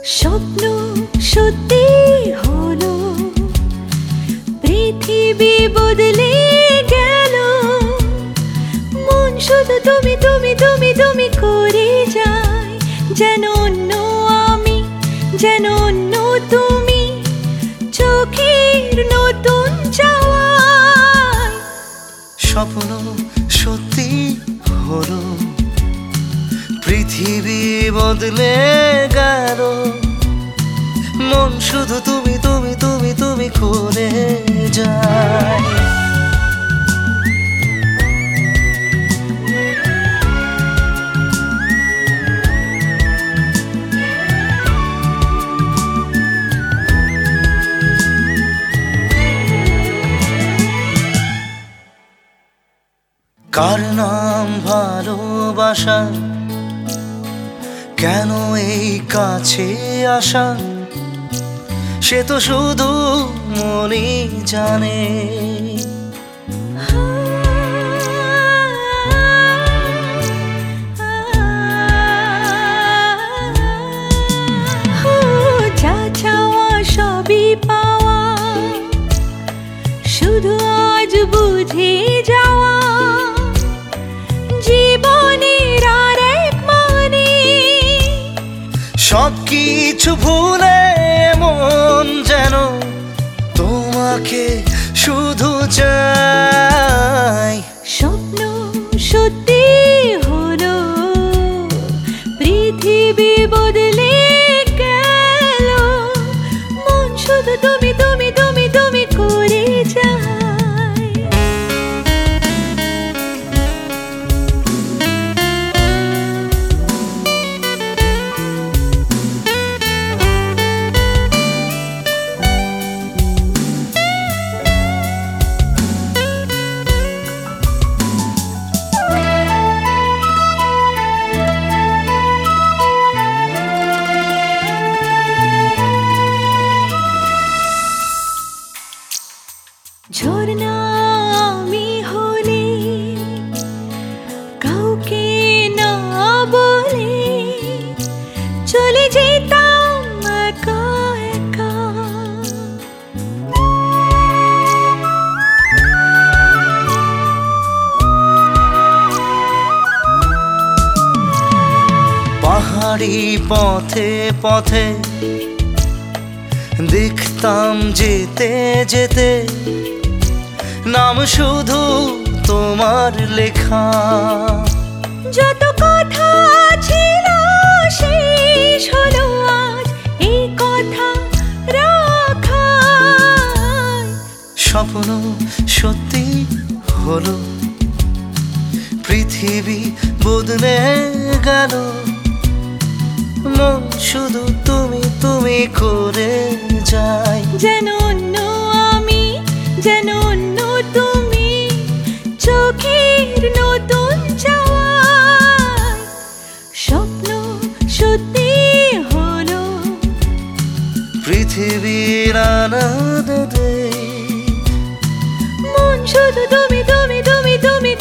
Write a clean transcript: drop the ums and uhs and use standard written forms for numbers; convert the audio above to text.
স্বপ্ন সত্যি হলো, পৃথিবী বদলে গেল। মন শুধু তুমি তুমি তুমি তুমি করে যায়, যেন অন্য আমি, যেন অন্য তুমি, চোখের নতুন চাওয়ায়। স্বপ্ন সত্যি হলো, পৃথিবী বদলে গেল। মন শুধু তুমি তুমি তুমি তুমি করে যায়। কার নাম ভালোবাসা, কেন এই কাছে আসা, সে তো শুধু মনই জানে। যা চাওয়া সবই পাওয়া, শুধু আজ বুঝে যাওয়া জীবনের আর এক মানে। সবকিছু ভুলে মন যেন তোমাকে শুধু চাই। স্বপ্ন সত্যি হলো, পৃথিবী বদলে গেল। মন শুধু তুমি তুমি তুমি তুমি করে যায়। ঝর্ণা আমি হলে, কাউকে না বলে চলে যেতাম একা একা। পাহাড়ি পথে পথে দেখতাম যেতে যেতে, নাম শুধু তোমার লেখা। যত কথা ছিল শেষ হলো আজ এই কথা রাখা। স্বপ্ন সত্যি হলো, পৃথিবী বদলে গেল। মন শুধু তুমি তুমি করে যায়, যেন অন্য আমি, যেন অন্য তুমি, চোখের নতুন চাওয়ায়। স্বপ্ন সত্যি হলো, পৃথিবীর আনন্দ দেয়। মন শুধু তুমি তুমি তুমি তুমি